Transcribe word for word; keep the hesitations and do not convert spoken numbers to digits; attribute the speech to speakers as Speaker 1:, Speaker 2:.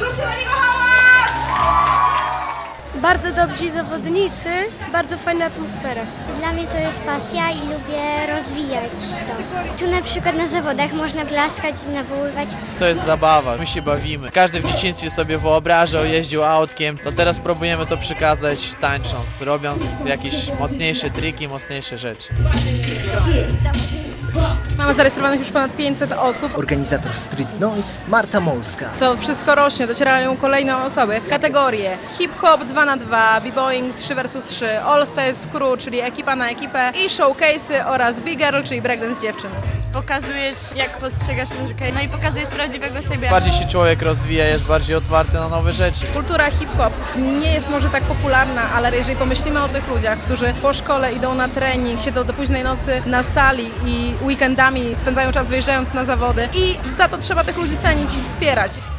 Speaker 1: Zróbcie na niego hałas!
Speaker 2: Bardzo dobrzy zawodnicy, bardzo fajna atmosfera.
Speaker 3: Dla mnie to jest pasja i lubię rozwijać to. Tu na przykład na zawodach można klaskać, nawoływać.
Speaker 4: To jest zabawa, my się bawimy. Każdy w dzieciństwie sobie wyobrażał, jeździł autkiem, to teraz próbujemy to przekazać tańcząc, robiąc jakieś mocniejsze triki, mocniejsze rzeczy.
Speaker 1: Mamy zarejestrowanych już ponad pięćset osób.
Speaker 5: Organizator Street Noise Marta Molska.
Speaker 1: To wszystko rośnie, docierają kolejne osoby. Kategorie hip-hop dwa na dwa, b-boying trzy versus trzy, all stars crew, czyli ekipa na ekipę i showcase'y oraz big girl, czyli breakdance dziewczyn.
Speaker 2: Pokazujesz, jak postrzegasz muzykę, no i pokazujesz prawdziwego siebie.
Speaker 4: Bardziej się człowiek rozwija, jest bardziej otwarty na nowe rzeczy.
Speaker 1: Kultura hip-hop nie jest może tak popularna, ale jeżeli pomyślimy o tych ludziach, którzy po szkole idą na trening, siedzą do późnej nocy na sali i weekendami spędzają czas wyjeżdżając na zawody i za to trzeba tych ludzi cenić i wspierać.